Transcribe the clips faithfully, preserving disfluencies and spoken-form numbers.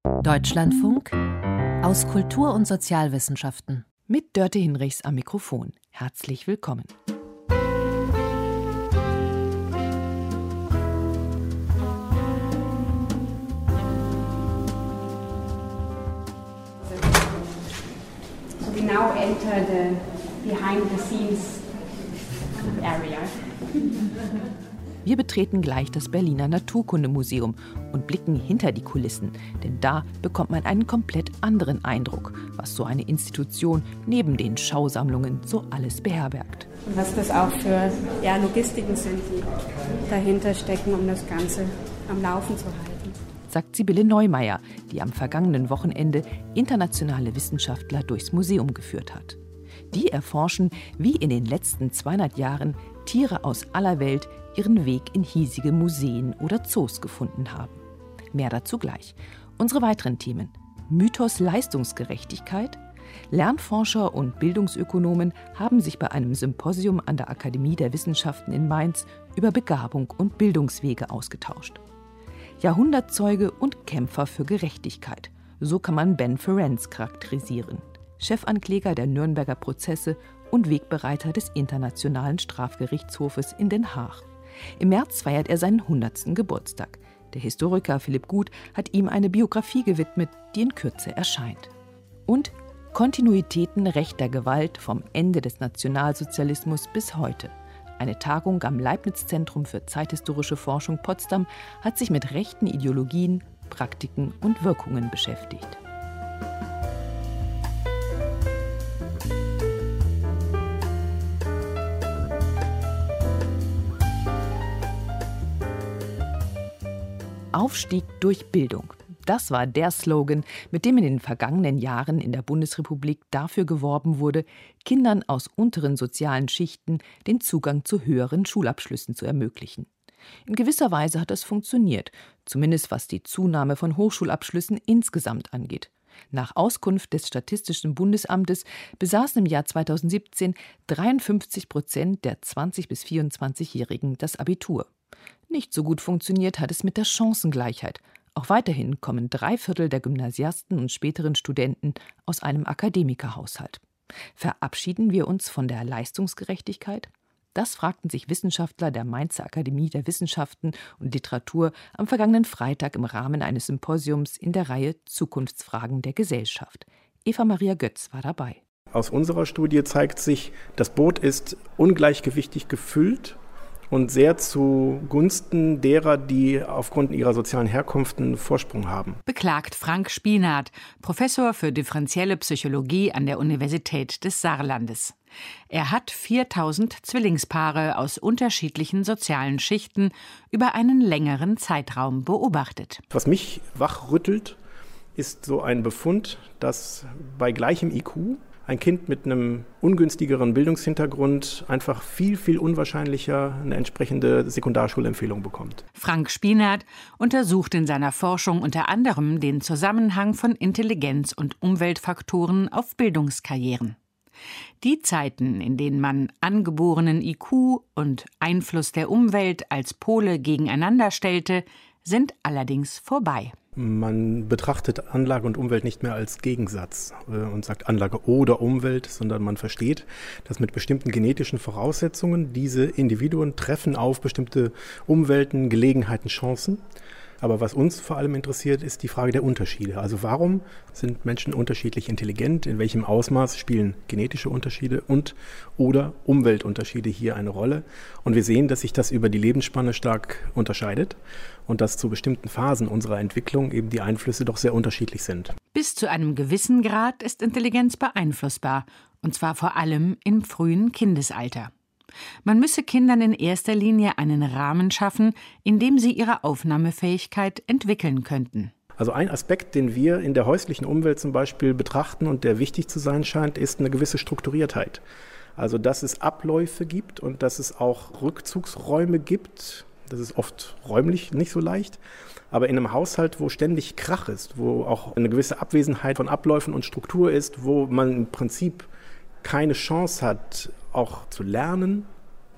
Deutschlandfunk aus Kultur- und Sozialwissenschaften. Mit Dörte Hinrichs am Mikrofon. Herzlich willkommen. We now enter the behind-the-scenes area. Wir betreten gleich das Berliner Naturkundemuseum und blicken hinter die Kulissen, denn da bekommt man einen komplett anderen Eindruck, was so eine Institution neben den Schausammlungen so alles beherbergt. Und was das auch für ja, Logistiken sind, die dahinter stecken, um das Ganze am Laufen zu halten. Sagt Sibylle Neumeier, die am vergangenen Wochenende internationale Wissenschaftler durchs Museum geführt hat. Die erforschen, wie in den letzten zweihundert Jahren Tiere aus aller Welt ihren Weg in hiesige Museen oder Zoos gefunden haben. Mehr dazu gleich. Unsere weiteren Themen: Mythos Leistungsgerechtigkeit. Lernforscher und Bildungsökonomen haben sich bei einem Symposium an der Akademie der Wissenschaften in Mainz über Begabung und Bildungswege ausgetauscht. Jahrhundertzeuge und Kämpfer für Gerechtigkeit. So kann man Ben Ferencz charakterisieren. Chefankläger der Nürnberger Prozesse und Wegbereiter des Internationalen Strafgerichtshofes in Den Haag. Im März feiert er seinen hundertsten Geburtstag. Der Historiker Philipp Gut hat ihm eine Biografie gewidmet, die in Kürze erscheint. Und Kontinuitäten rechter Gewalt vom Ende des Nationalsozialismus bis heute. Eine Tagung am Leibniz-Zentrum für zeithistorische Forschung Potsdam hat sich mit rechten Ideologien, Praktiken und Wirkungen beschäftigt. Aufstieg durch Bildung. Das war der Slogan, mit dem in den vergangenen Jahren in der Bundesrepublik dafür geworben wurde, Kindern aus unteren sozialen Schichten den Zugang zu höheren Schulabschlüssen zu ermöglichen. In gewisser Weise hat das funktioniert, zumindest was die Zunahme von Hochschulabschlüssen insgesamt angeht. Nach Auskunft des Statistischen Bundesamtes besaßen im Jahr zweitausendsiebzehn dreiundfünfzig Prozent der zwanzig- bis vierundzwanzigjährigen das Abitur. Nicht so gut funktioniert hat es mit der Chancengleichheit. Auch weiterhin kommen drei Viertel der Gymnasiasten und späteren Studenten aus einem Akademikerhaushalt. Verabschieden wir uns von der Leistungsgerechtigkeit? Das fragten sich Wissenschaftler der Mainzer Akademie der Wissenschaften und Literatur am vergangenen Freitag im Rahmen eines Symposiums in der Reihe Zukunftsfragen der Gesellschaft. Eva Maria Götz war dabei. Aus unserer Studie zeigt sich, das Boot ist ungleichgewichtig gefüllt und sehr zugunsten derer, die aufgrund ihrer sozialen Herkunft einen Vorsprung haben. Beklagt Frank Spinat, Professor für differenzielle Psychologie an der Universität des Saarlandes. Er hat viertausend Zwillingspaare aus unterschiedlichen sozialen Schichten über einen längeren Zeitraum beobachtet. Was mich wachrüttelt, ist so ein Befund, dass bei gleichem I Q ein Kind mit einem ungünstigeren Bildungshintergrund einfach viel, viel unwahrscheinlicher eine entsprechende Sekundarschulempfehlung bekommt. Frank Spinat untersucht in seiner Forschung unter anderem den Zusammenhang von Intelligenz und Umweltfaktoren auf Bildungskarrieren. Die Zeiten, in denen man angeborenen I Q und Einfluss der Umwelt als Pole gegeneinander stellte, sind allerdings vorbei. Man betrachtet Anlage und Umwelt nicht mehr als Gegensatz und sagt Anlage oder Umwelt, sondern man versteht, dass mit bestimmten genetischen Voraussetzungen diese Individuen treffen auf bestimmte Umwelten, Gelegenheiten, Chancen. Aber was uns vor allem interessiert, ist die Frage der Unterschiede. Also warum sind Menschen unterschiedlich intelligent? In welchem Ausmaß spielen genetische Unterschiede und oder Umweltunterschiede hier eine Rolle? Und wir sehen, dass sich das über die Lebensspanne stark unterscheidet und dass zu bestimmten Phasen unserer Entwicklung eben die Einflüsse doch sehr unterschiedlich sind. Bis zu einem gewissen Grad ist Intelligenz beeinflussbar, und zwar vor allem im frühen Kindesalter. Man müsse Kindern in erster Linie einen Rahmen schaffen, in dem sie ihre Aufnahmefähigkeit entwickeln könnten. Also ein Aspekt, den wir in der häuslichen Umwelt zum Beispiel betrachten und der wichtig zu sein scheint, ist eine gewisse Strukturiertheit. Also dass es Abläufe gibt und dass es auch Rückzugsräume gibt. Das ist oft räumlich nicht so leicht. Aber in einem Haushalt, wo ständig Krach ist, wo auch eine gewisse Abwesenheit von Abläufen und Struktur ist, wo man im Prinzip keine Chance hat, auch zu lernen,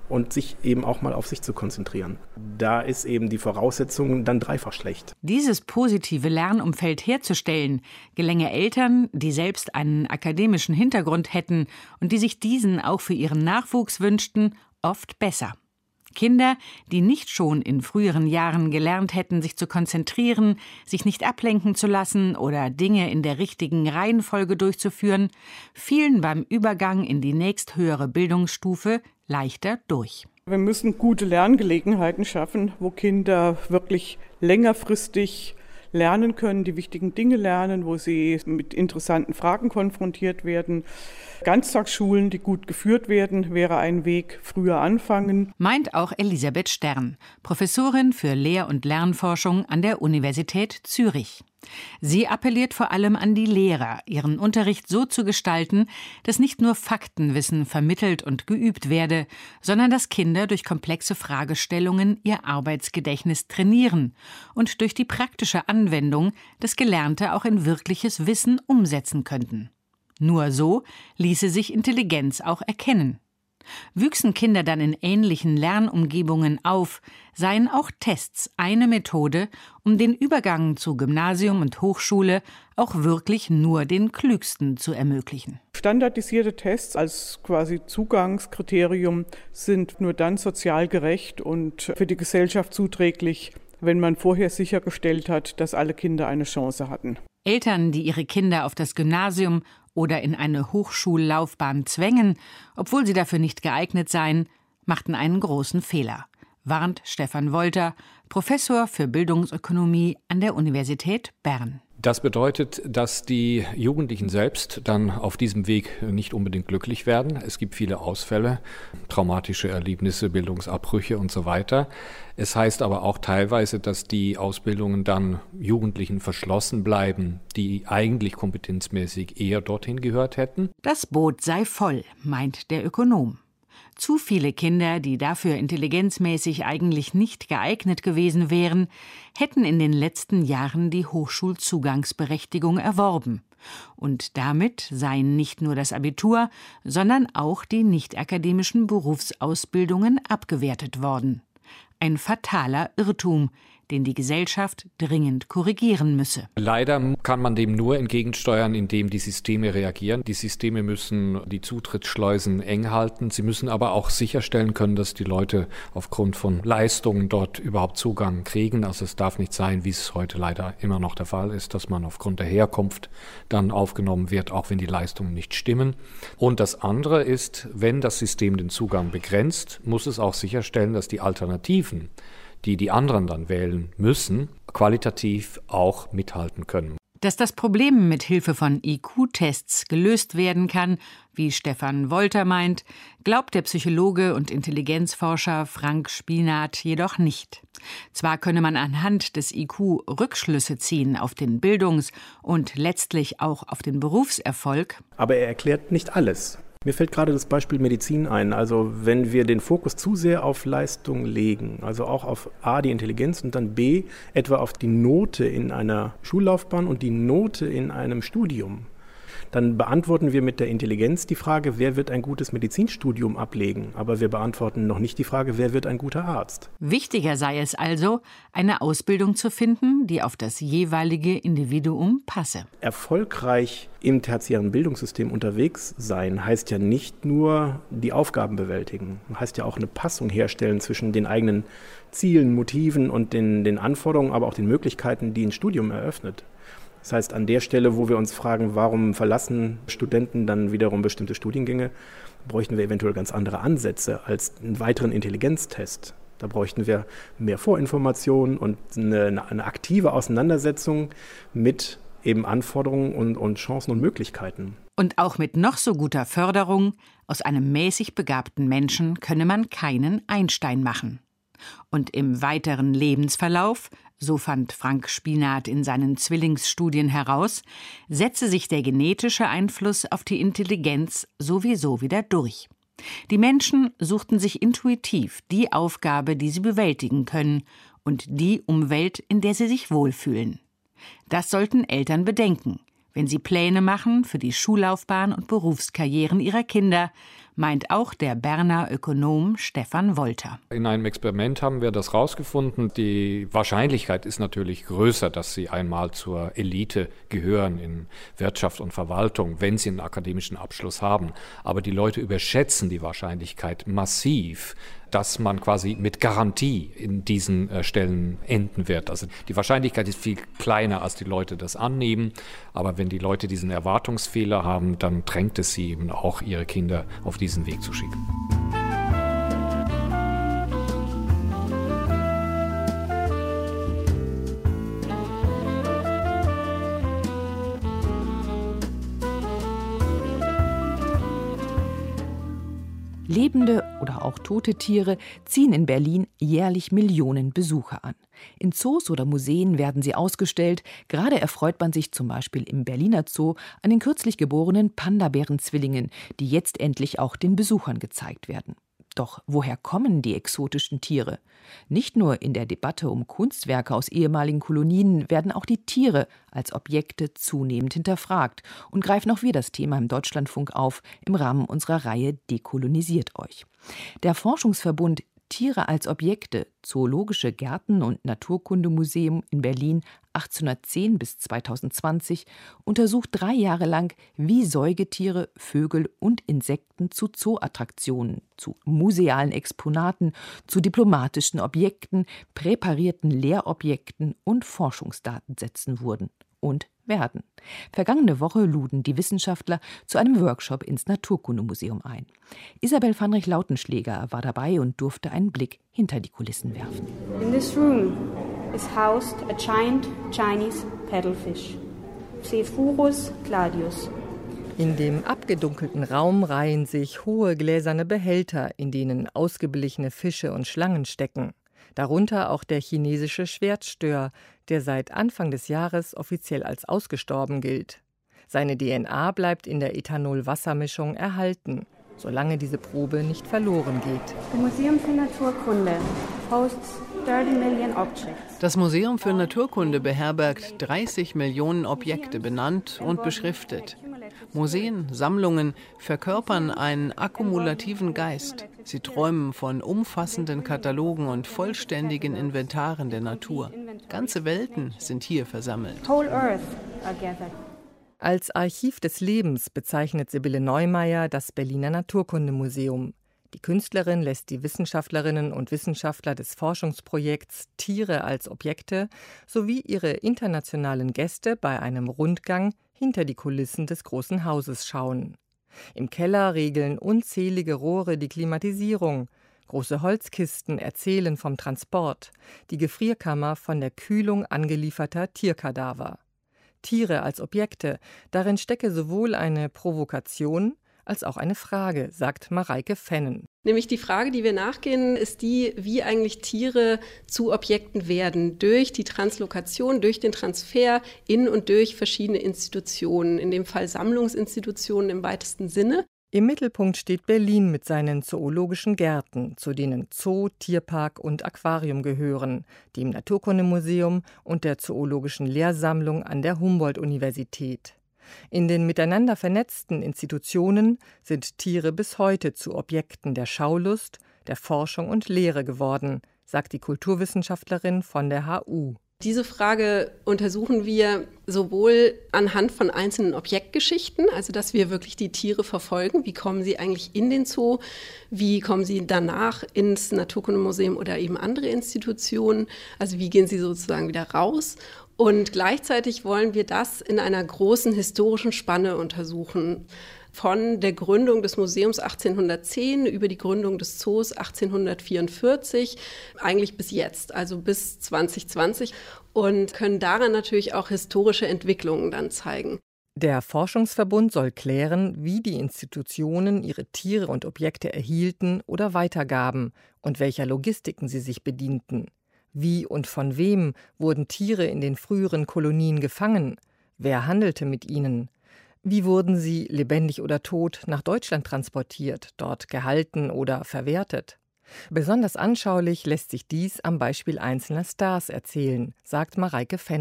und sich eben auch mal auf sich zu konzentrieren. Da ist eben die Voraussetzung dann dreifach schlecht. Dieses positive Lernumfeld herzustellen, gelänge Eltern, die selbst einen akademischen Hintergrund hätten und die sich diesen auch für ihren Nachwuchs wünschten, oft besser. Kinder, die nicht schon in früheren Jahren gelernt hätten, sich zu konzentrieren, sich nicht ablenken zu lassen oder Dinge in der richtigen Reihenfolge durchzuführen, fielen beim Übergang in die nächsthöhere Bildungsstufe leichter durch. Wir müssen gute Lerngelegenheiten schaffen, wo Kinder wirklich längerfristig lernen können, die wichtigen Dinge lernen, wo sie mit interessanten Fragen konfrontiert werden. Ganztagsschulen, die gut geführt werden, wäre ein Weg, früher anfangen. Meint auch Elisabeth Stern, Professorin für Lehr- und Lernforschung an der Universität Zürich. Sie appelliert vor allem an die Lehrer, ihren Unterricht so zu gestalten, dass nicht nur Faktenwissen vermittelt und geübt werde, sondern dass Kinder durch komplexe Fragestellungen ihr Arbeitsgedächtnis trainieren und durch die praktische Anwendung das Gelernte auch in wirkliches Wissen umsetzen könnten. Nur so ließe sich Intelligenz auch erkennen. Wüchsen Kinder dann in ähnlichen Lernumgebungen auf, seien auch Tests eine Methode, um den Übergang zu Gymnasium und Hochschule auch wirklich nur den Klügsten zu ermöglichen. Standardisierte Tests als quasi Zugangskriterium sind nur dann sozial gerecht und für die Gesellschaft zuträglich, wenn man vorher sichergestellt hat, dass alle Kinder eine Chance hatten. Eltern, die ihre Kinder auf das Gymnasium oder in eine Hochschullaufbahn zwängen, obwohl sie dafür nicht geeignet seien, machten einen großen Fehler, warnt Stefan Wolter, Professor für Bildungsökonomie an der Universität Bern. Das bedeutet, dass die Jugendlichen selbst dann auf diesem Weg nicht unbedingt glücklich werden. Es gibt viele Ausfälle, traumatische Erlebnisse, Bildungsabbrüche und so weiter. Es heißt aber auch teilweise, dass die Ausbildungen dann Jugendlichen verschlossen bleiben, die eigentlich kompetenzmäßig eher dorthin gehört hätten. Das Boot sei voll, meint der Ökonom. Zu viele Kinder, die dafür intelligenzmäßig eigentlich nicht geeignet gewesen wären, hätten in den letzten Jahren die Hochschulzugangsberechtigung erworben. Und damit seien nicht nur das Abitur, sondern auch die nicht-akademischen Berufsausbildungen abgewertet worden. Ein fataler Irrtum, den die Gesellschaft dringend korrigieren müsse. Leider kann man dem nur entgegensteuern, indem die Systeme reagieren. Die Systeme müssen die Zutrittsschleusen eng halten. Sie müssen aber auch sicherstellen können, dass die Leute aufgrund von Leistungen dort überhaupt Zugang kriegen. Also es darf nicht sein, wie es heute leider immer noch der Fall ist, dass man aufgrund der Herkunft dann aufgenommen wird, auch wenn die Leistungen nicht stimmen. Und das andere ist, wenn das System den Zugang begrenzt, muss es auch sicherstellen, dass die Alternativen, die die anderen dann wählen müssen, qualitativ auch mithalten können. Dass das Problem mit Hilfe von I Q-Tests gelöst werden kann, wie Stefan Wolter meint, glaubt der Psychologe und Intelligenzforscher Frank Spinath jedoch nicht. Zwar könne man anhand des I Q Rückschlüsse ziehen auf den Bildungs- und letztlich auch auf den Berufserfolg, aber er erklärt nicht alles. Mir fällt gerade das Beispiel Medizin ein. Also wenn wir den Fokus zu sehr auf Leistung legen, also auch auf A, die Intelligenz und dann B, etwa auf die Note in einer Schullaufbahn und die Note in einem Studium, dann beantworten wir mit der Intelligenz die Frage, wer wird ein gutes Medizinstudium ablegen? Aber wir beantworten noch nicht die Frage, wer wird ein guter Arzt? Wichtiger sei es also, eine Ausbildung zu finden, die auf das jeweilige Individuum passe. Erfolgreich im tertiären Bildungssystem unterwegs sein heißt ja nicht nur die Aufgaben bewältigen, heißt ja auch eine Passung herstellen zwischen den eigenen Zielen, Motiven und den, den Anforderungen, aber auch den Möglichkeiten, die ein Studium eröffnet. Das heißt, an der Stelle, wo wir uns fragen, warum verlassen Studenten dann wiederum bestimmte Studiengänge, bräuchten wir eventuell ganz andere Ansätze als einen weiteren Intelligenztest. Da bräuchten wir mehr Vorinformationen und eine, eine aktive Auseinandersetzung mit eben Anforderungen und, und Chancen und Möglichkeiten. Und auch mit noch so guter Förderung, aus einem mäßig begabten Menschen könne man keinen Einstein machen. Und im weiteren Lebensverlauf, so fand Frank Spinath in seinen Zwillingsstudien heraus, setze sich der genetische Einfluss auf die Intelligenz sowieso wieder durch. Die Menschen suchten sich intuitiv die Aufgabe, die sie bewältigen können, und die Umwelt, in der sie sich wohlfühlen. Das sollten Eltern bedenken, wenn sie Pläne machen für die Schullaufbahn und Berufskarrieren ihrer Kinder, meint auch der Berner Ökonom Stefan Wolter. In einem Experiment haben wir das rausgefunden. Die Wahrscheinlichkeit ist natürlich größer, dass sie einmal zur Elite gehören in Wirtschaft und Verwaltung, wenn sie einen akademischen Abschluss haben. Aber die Leute überschätzen die Wahrscheinlichkeit massiv, dass man quasi mit Garantie in diesen äh, Stellen enden wird. Also die Wahrscheinlichkeit ist viel kleiner, als die Leute das annehmen. Aber wenn die Leute diesen Erwartungsfehler haben, dann drängt es sie eben auch, ihre Kinder auf diesen Weg zu schicken. Lebende oder auch tote Tiere ziehen in Berlin jährlich Millionen Besucher an. In Zoos oder Museen werden sie ausgestellt. Gerade erfreut man sich zum Beispiel im Berliner Zoo an den kürzlich geborenen Panda-Bären-Zwillingen, die jetzt endlich auch den Besuchern gezeigt werden. Doch woher kommen die exotischen Tiere? Nicht nur in der Debatte um Kunstwerke aus ehemaligen Kolonien werden auch die Tiere als Objekte zunehmend hinterfragt und greifen auch wir das Thema im Deutschlandfunk auf im Rahmen unserer Reihe Dekolonisiert euch. Der Forschungsverbund Tiere als Objekte, Zoologische Gärten und Naturkundemuseum in Berlin achtzehnhundertzehn bis zweitausendzwanzig untersucht drei Jahre lang, wie Säugetiere, Vögel und Insekten zu Zooattraktionen, zu musealen Exponaten, zu diplomatischen Objekten, präparierten Lehrobjekten und Forschungsdatensätzen wurden und werden. Vergangene Woche luden die Wissenschaftler zu einem Workshop ins Naturkundemuseum ein. Isabel Vanrich-Lautenschläger war dabei und durfte einen Blick hinter die Kulissen werfen. In this room is housed a giant Chinese paddlefish, Psephurus cladius. In dem abgedunkelten Raum reihen sich hohe gläserne Behälter, in denen ausgeblichene Fische und Schlangen stecken. Darunter auch der chinesische Schwertstör, der seit Anfang des Jahres offiziell als ausgestorben gilt. Seine D N A bleibt in der Ethanol-Wassermischung erhalten, solange diese Probe nicht verloren geht. The Museum für Naturkunde hosts thirty million objects. Das Museum für Naturkunde beherbergt dreißig Millionen Objekte, benannt und beschriftet. Museen, Sammlungen verkörpern einen akkumulativen Geist. Sie träumen von umfassenden Katalogen und vollständigen Inventaren der Natur. Ganze Welten sind hier versammelt. Whole Earth are gathered. Als Archiv des Lebens bezeichnet Sibylle Neumeier das Berliner Naturkundemuseum. Die Künstlerin lässt die Wissenschaftlerinnen und Wissenschaftler des Forschungsprojekts Tiere als Objekte sowie ihre internationalen Gäste bei einem Rundgang hinter die Kulissen des Großen Hauses schauen. Im Keller regeln unzählige Rohre die Klimatisierung. Große Holzkisten erzählen vom Transport, die Gefrierkammer von der Kühlung angelieferter Tierkadaver. Tiere als Objekte, darin stecke sowohl eine Provokation als auch eine Frage, sagt Mareike Fennen. Nämlich die Frage, die wir nachgehen, ist die, wie eigentlich Tiere zu Objekten werden durch die Translokation, durch den Transfer in und durch verschiedene Institutionen, in dem Fall Sammlungsinstitutionen im weitesten Sinne. Im Mittelpunkt steht Berlin mit seinen zoologischen Gärten, zu denen Zoo, Tierpark und Aquarium gehören, dem Naturkundemuseum und der Zoologischen Lehrsammlung an der Humboldt-Universität. In den miteinander vernetzten Institutionen sind Tiere bis heute zu Objekten der Schaulust, der Forschung und Lehre geworden, sagt die Kulturwissenschaftlerin von der H U. Diese Frage untersuchen wir sowohl anhand von einzelnen Objektgeschichten, also dass wir wirklich die Tiere verfolgen, wie kommen sie eigentlich in den Zoo, wie kommen sie danach ins Naturkundemuseum oder eben andere Institutionen, also wie gehen sie sozusagen wieder raus. Und gleichzeitig wollen wir das in einer großen historischen Spanne untersuchen. Von der Gründung des Museums achtzehnhundertzehn über die Gründung des Zoos achtzehnhundertvierundvierzig, eigentlich bis jetzt, also bis zwanzig zwanzig, und können daran natürlich auch historische Entwicklungen dann zeigen. Der Forschungsverbund soll klären, wie die Institutionen ihre Tiere und Objekte erhielten oder weitergaben und welcher Logistiken sie sich bedienten. Wie und von wem wurden Tiere in den früheren Kolonien gefangen? Wer handelte mit ihnen? Wie wurden sie, lebendig oder tot, nach Deutschland transportiert, dort gehalten oder verwertet? Besonders anschaulich lässt sich dies am Beispiel einzelner Stars erzählen, sagt Mareike Fennen.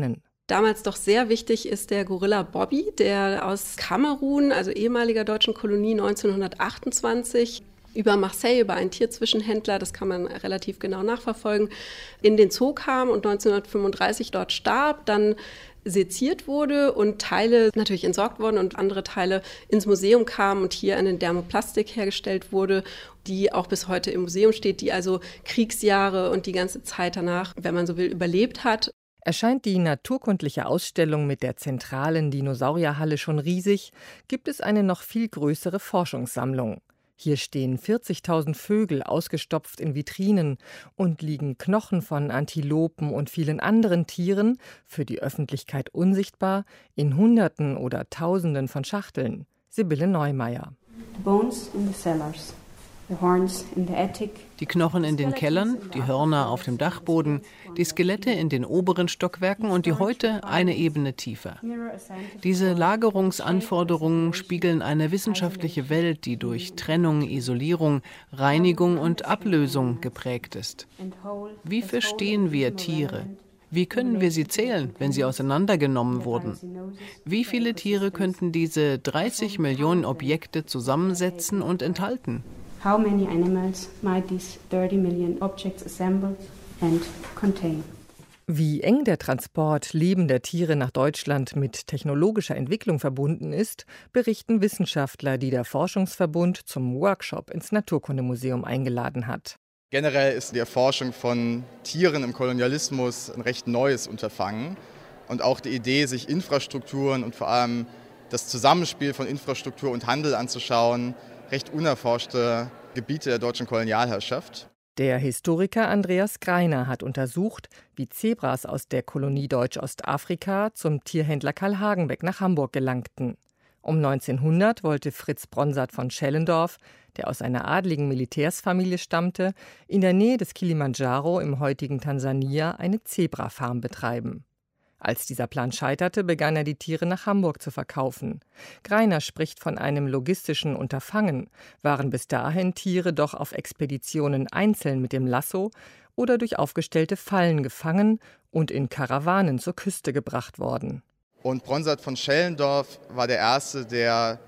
damals doch sehr wichtig ist der Gorilla Bobby, der aus Kamerun, also ehemaliger deutschen Kolonie, neunzehnhundertachtundzwanzig über Marseille, über einen Tierzwischenhändler, das kann man relativ genau nachverfolgen, in den Zoo kam und neunzehnhundertfünfunddreißig dort starb, dann seziert wurde und Teile natürlich entsorgt wurden und andere Teile ins Museum kamen und hier eine Dermoplastik hergestellt wurde, die auch bis heute im Museum steht, die also Kriegsjahre und die ganze Zeit danach, wenn man so will, überlebt hat. Erscheint die naturkundliche Ausstellung mit der zentralen Dinosaurierhalle schon riesig, gibt es eine noch viel größere Forschungssammlung. Hier stehen vierzigtausend Vögel ausgestopft in Vitrinen und liegen Knochen von Antilopen und vielen anderen Tieren, für die Öffentlichkeit unsichtbar, in Hunderten oder Tausenden von Schachteln. Sibylle Neumeier. The bones in the cellars, the horns in the attic. Die Knochen in den Kellern, die Hörner auf dem Dachboden, die Skelette in den oberen Stockwerken und die Häute eine Ebene tiefer. Diese Lagerungsanforderungen spiegeln eine wissenschaftliche Welt, die durch Trennung, Isolierung, Reinigung und Ablösung geprägt ist. Wie verstehen wir Tiere? Wie können wir sie zählen, wenn sie auseinandergenommen wurden? Wie viele Tiere könnten diese dreißig Millionen Objekte zusammensetzen und enthalten? How many animals might these thirty million objects assemble and contain? Wie eng der Transport lebender Tiere nach Deutschland mit technologischer Entwicklung verbunden ist, berichten Wissenschaftler, die der Forschungsverbund zum Workshop ins Naturkundemuseum eingeladen hat. Generell ist die Erforschung von Tieren im Kolonialismus ein recht neues Unterfangen. Und auch die Idee, sich Infrastrukturen und vor allem das Zusammenspiel von Infrastruktur und Handel anzuschauen, recht unerforschte Gebiete der deutschen Kolonialherrschaft. Der Historiker Andreas Greiner hat untersucht, wie Zebras aus der Kolonie Deutsch-Ostafrika zum Tierhändler Karl Hagenbeck nach Hamburg gelangten. Um neunzehnhundert wollte Fritz Bronsart von Schellendorf, der aus einer adligen Militärsfamilie stammte, in der Nähe des Kilimandscharo im heutigen Tansania eine Zebrafarm betreiben. Als dieser Plan scheiterte, begann er, die Tiere nach Hamburg zu verkaufen. Greiner spricht von einem logistischen Unterfangen. Waren bis dahin Tiere doch auf Expeditionen einzeln mit dem Lasso oder durch aufgestellte Fallen gefangen und in Karawanen zur Küste gebracht worden. Und Bronsart von Schellendorf war der Erste, der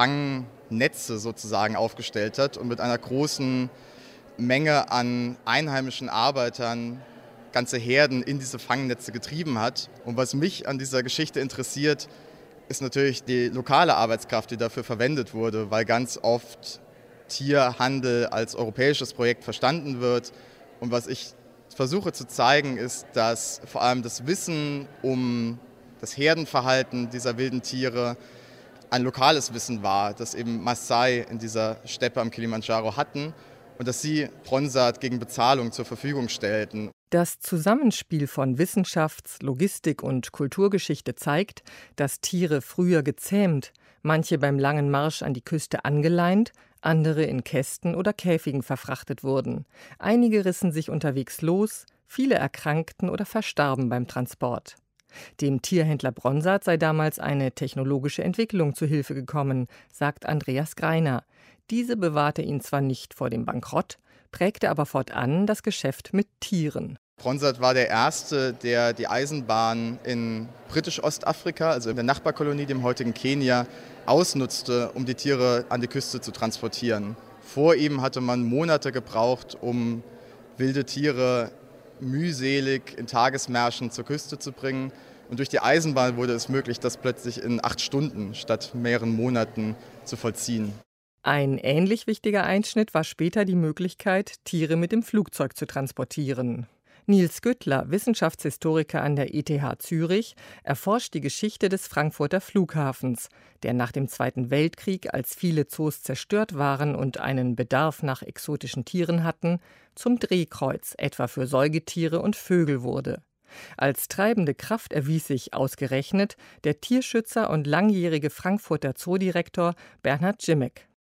Fangnetze sozusagen aufgestellt hat und mit einer großen Menge an einheimischen Arbeitern ganze Herden in diese Fangnetze getrieben hat. Und was mich an dieser Geschichte interessiert, ist natürlich die lokale Arbeitskraft, die dafür verwendet wurde, weil ganz oft Tierhandel als europäisches Projekt verstanden wird. Und was ich versuche zu zeigen, ist, dass vor allem das Wissen um das Herdenverhalten dieser wilden Tiere ein lokales Wissen war, das eben Maasai in dieser Steppe am Kilimandscharo hatten und dass sie Bronsart gegen Bezahlung zur Verfügung stellten. Das Zusammenspiel von Wissenschafts-, Logistik- und Kulturgeschichte zeigt, dass Tiere früher gezähmt, manche beim langen Marsch an die Küste angeleint, andere in Kästen oder Käfigen verfrachtet wurden. Einige rissen sich unterwegs los, viele erkrankten oder verstarben beim Transport. Dem Tierhändler Bronsart sei damals eine technologische Entwicklung zu Hilfe gekommen, sagt Andreas Greiner. Diese bewahrte ihn zwar nicht vor dem Bankrott, prägte aber fortan das Geschäft mit Tieren. Bronsart war der Erste, der die Eisenbahn in Britisch-Ostafrika, also in der Nachbarkolonie, dem heutigen Kenia, ausnutzte, um die Tiere an die Küste zu transportieren. Vor ihm hatte man Monate gebraucht, um wilde Tiere mühselig in Tagesmärschen zur Küste zu bringen. Und durch die Eisenbahn wurde es möglich, das plötzlich in acht Stunden statt mehreren Monaten zu vollziehen. Ein ähnlich wichtiger Einschnitt war später die Möglichkeit, Tiere mit dem Flugzeug zu transportieren. Nils Güttler, Wissenschaftshistoriker an der E T H Zürich, erforscht die Geschichte des Frankfurter Flughafens, der nach dem Zweiten Weltkrieg, als viele Zoos zerstört waren und einen Bedarf nach exotischen Tieren hatten, zum Drehkreuz etwa für Säugetiere und Vögel wurde. Als treibende Kraft erwies sich ausgerechnet der Tierschützer und langjährige Frankfurter Zoodirektor Bernhard Grzimek.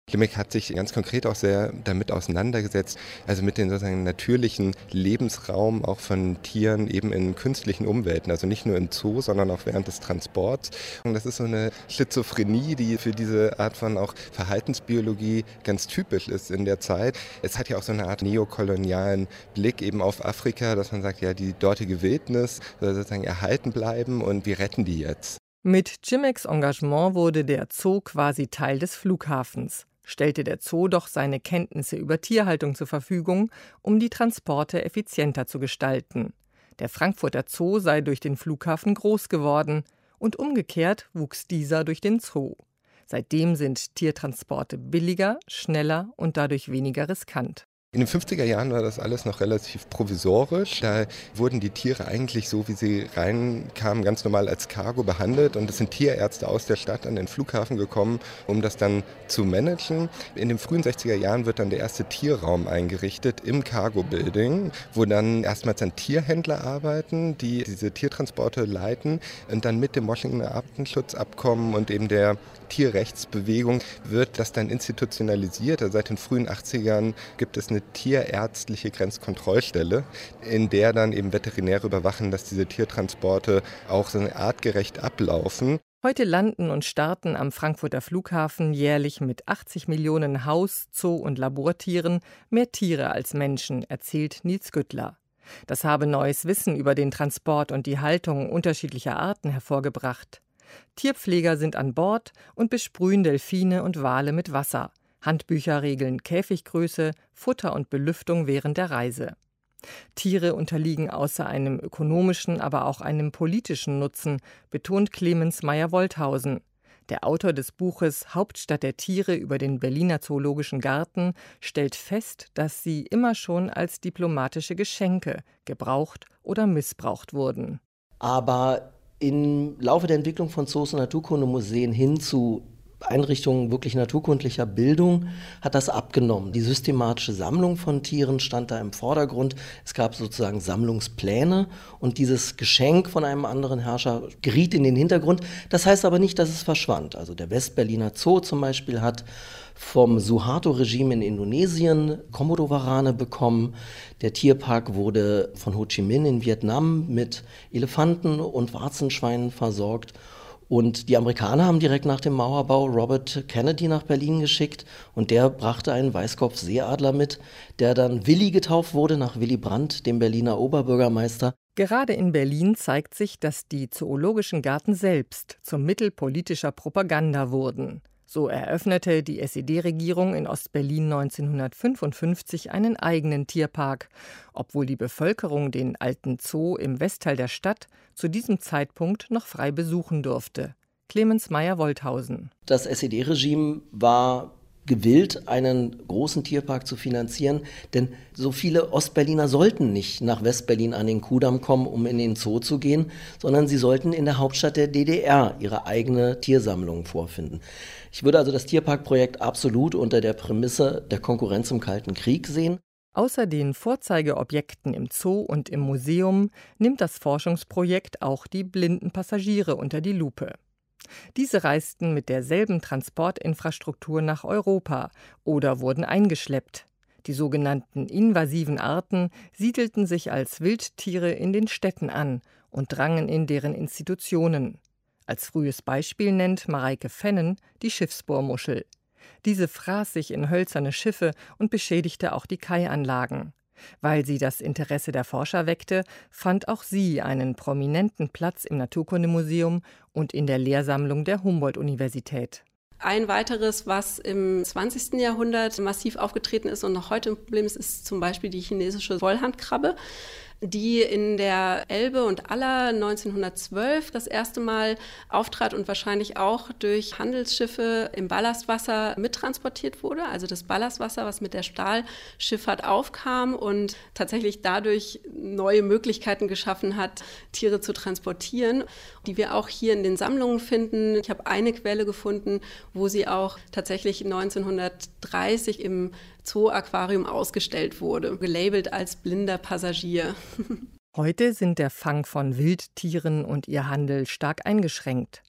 Klimek hat sich ganz konkret auch sehr damit auseinandergesetzt, also mit dem sozusagen natürlichen Lebensraum auch von Tieren eben in künstlichen Umwelten, also nicht nur im Zoo, sondern auch während des Transports. Und das ist so eine Schizophrenie, die für diese Art von auch Verhaltensbiologie ganz typisch ist in der Zeit. Es hat ja auch so eine Art neokolonialen Blick eben auf Afrika, dass man sagt, ja, die dortige Wildnis soll sozusagen erhalten bleiben und wir retten die jetzt. Mit Cimeks Engagement wurde der Zoo quasi Teil des Flughafens. Stellte der Zoo doch seine Kenntnisse über Tierhaltung zur Verfügung, um die Transporte effizienter zu gestalten. Der Frankfurter Zoo sei durch den Flughafen groß geworden und umgekehrt wuchs dieser durch den Zoo. Seitdem sind Tiertransporte billiger, schneller und dadurch weniger riskant. In den fünfziger Jahren war das alles noch relativ provisorisch. Da wurden die Tiere eigentlich so, wie sie reinkamen, ganz normal als Cargo behandelt. Und es sind Tierärzte aus der Stadt an den Flughafen gekommen, um das dann zu managen. In den frühen sechziger Jahren wird dann der erste Tierraum eingerichtet im Cargo Building, wo dann erstmals dann Tierhändler arbeiten, die diese Tiertransporte leiten. Und dann mit dem Washingtoner Artenschutzabkommen und eben der Tierrechtsbewegung wird das dann institutionalisiert. Also seit den frühen achtzigern gibt es eine tierärztliche Grenzkontrollstelle, in der dann eben Veterinäre überwachen, dass diese Tiertransporte auch so artgerecht ablaufen. Heute landen und starten am Frankfurter Flughafen jährlich mit achtzig Millionen Haus-, Zoo- und Labortieren mehr Tiere als Menschen, erzählt Nils Güttler. Das habe neues Wissen über den Transport und die Haltung unterschiedlicher Arten hervorgebracht. Tierpfleger sind an Bord und besprühen Delfine und Wale mit Wasser. Handbücher regeln Käfiggröße, Futter und Belüftung während der Reise. Tiere unterliegen außer einem ökonomischen, aber auch einem politischen Nutzen, betont Clemens Meyer-Wolthausen. Der Autor des Buches Hauptstadt der Tiere über den Berliner Zoologischen Garten stellt fest, dass sie immer schon als diplomatische Geschenke gebraucht oder missbraucht wurden. Aber im Laufe der Entwicklung von Zoos und Naturkundemuseen hin zu Einrichtungen wirklich naturkundlicher Bildung hat das abgenommen. Die systematische Sammlung von Tieren stand da im Vordergrund. Es gab sozusagen Sammlungspläne und dieses Geschenk von einem anderen Herrscher geriet in den Hintergrund. Das heißt aber nicht, dass es verschwand. Also der Westberliner Zoo zum Beispiel hat vom Suharto-Regime in Indonesien Komodowarane bekommen. Der Tierpark wurde von Ho Chi Minh in Vietnam mit Elefanten und Warzenschweinen versorgt. Und die Amerikaner haben direkt nach dem Mauerbau Robert Kennedy nach Berlin geschickt und der brachte einen Weißkopf-Seeadler mit, der dann Willi getauft wurde nach Willy Brandt, dem Berliner Oberbürgermeister. Gerade in Berlin zeigt sich, dass die zoologischen Gärten selbst zum Mittel politischer Propaganda wurden. So eröffnete die S E D-Regierung in Ostberlin neunzehnhundertfünfundfünfzig einen eigenen Tierpark, obwohl die Bevölkerung den alten Zoo im Westteil der Stadt zu diesem Zeitpunkt noch frei besuchen durfte. Clemens Meyer-Wolthausen. Das S E D-Regime war gewillt, einen großen Tierpark zu finanzieren, denn so viele Ostberliner sollten nicht nach Westberlin an den Kudamm kommen, um in den Zoo zu gehen, sondern sie sollten in der Hauptstadt der D D R ihre eigene Tiersammlung vorfinden. Ich würde also das Tierparkprojekt absolut unter der Prämisse der Konkurrenz im Kalten Krieg sehen. Außer den Vorzeigeobjekten im Zoo und im Museum nimmt das Forschungsprojekt auch die blinden Passagiere unter die Lupe. Diese reisten mit derselben Transportinfrastruktur nach Europa oder wurden eingeschleppt. Die sogenannten invasiven Arten siedelten sich als Wildtiere in den Städten an und drangen in deren Institutionen. Als frühes Beispiel nennt Mareike Fennen die Schiffsbohrmuschel. Diese fraß sich in hölzerne Schiffe und beschädigte auch die Kaianlagen. Weil sie das Interesse der Forscher weckte, fand auch sie einen prominenten Platz im Naturkundemuseum und in der Lehrsammlung der Humboldt-Universität. Ein weiteres, was im zwanzigsten Jahrhundert massiv aufgetreten ist und noch heute ein Problem ist, ist zum Beispiel die chinesische Wollhandkrabbe, die in der Elbe und Aller neunzehnhundertzwölf das erste Mal auftrat und wahrscheinlich auch durch Handelsschiffe im Ballastwasser mittransportiert wurde. Also das Ballastwasser, was mit der Stahlschifffahrt aufkam und tatsächlich dadurch neue Möglichkeiten geschaffen hat, Tiere zu transportieren, die wir auch hier in den Sammlungen finden. Ich habe eine Quelle gefunden, wo sie auch tatsächlich neunzehnhundertdreißig im Zoo-Aquarium ausgestellt wurde, gelabelt als blinder Passagier. Heute sind der Fang von Wildtieren und ihr Handel stark eingeschränkt.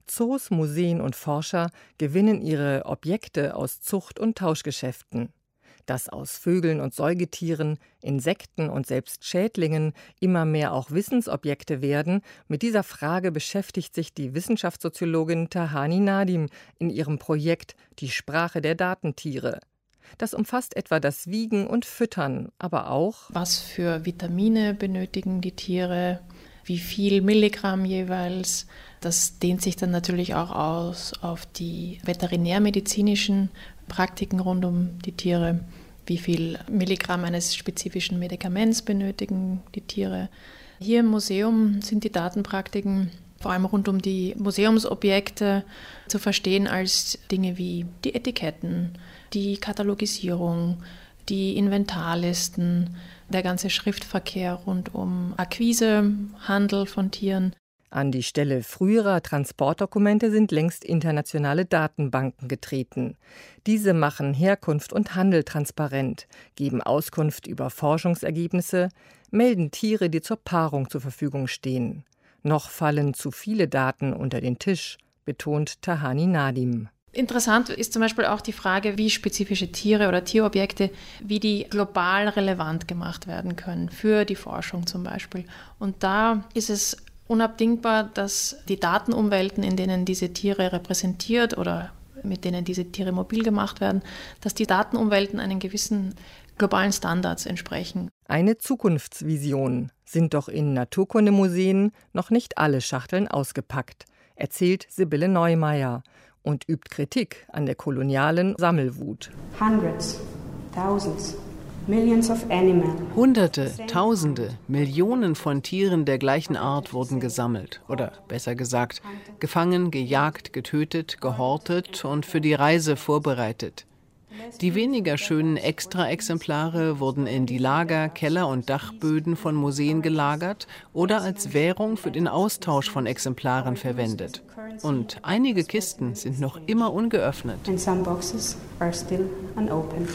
Zoos, Museen und Forscher gewinnen ihre Objekte aus Zucht- und Tauschgeschäften. Dass aus Vögeln und Säugetieren, Insekten und selbst Schädlingen immer mehr auch Wissensobjekte werden, mit dieser Frage beschäftigt sich die Wissenschaftssoziologin Tahani Nadim in ihrem Projekt Die Sprache der Datentiere. Das umfasst etwa das Wiegen und Füttern, aber auch, was für Vitamine benötigen die Tiere, wie viel Milligramm jeweils. Das dehnt sich dann natürlich auch aus auf die veterinärmedizinischen Praktiken rund um die Tiere. Wie viel Milligramm eines spezifischen Medikaments benötigen die Tiere. Hier im Museum sind die Datenpraktiken vor allem rund um die Museumsobjekte zu verstehen als Dinge wie die Etiketten, die Katalogisierung, die Inventarlisten, der ganze Schriftverkehr rund um Akquise, Handel von Tieren. An die Stelle früherer Transportdokumente sind längst internationale Datenbanken getreten. Diese machen Herkunft und Handel transparent, geben Auskunft über Forschungsergebnisse, melden Tiere, die zur Paarung zur Verfügung stehen. Noch fallen zu viele Daten unter den Tisch, betont Tahani Nadim. Interessant ist zum Beispiel auch die Frage, wie spezifische Tiere oder Tierobjekte, wie die global relevant gemacht werden können, für die Forschung zum Beispiel. Und da ist es unabdingbar, dass die Datenumwelten, in denen diese Tiere repräsentiert oder mit denen diese Tiere mobil gemacht werden, dass die Datenumwelten einen gewissen globalen Standards entsprechen. Eine Zukunftsvision. Sind doch in Naturkundemuseen noch nicht alle Schachteln ausgepackt, erzählt Sibylle Neumeier und übt Kritik an der kolonialen Sammelwut. Hundreds, thousands. Millions of animals. Hunderte, Tausende, Millionen von Tieren der gleichen Art wurden gesammelt oder besser gesagt, gefangen, gejagt, getötet, gehortet und für die Reise vorbereitet. Die weniger schönen Extraexemplare wurden in die Lager, Keller und Dachböden von Museen gelagert oder als Währung für den Austausch von Exemplaren verwendet. Und einige Kisten sind noch immer ungeöffnet. And some boxes are still unopened.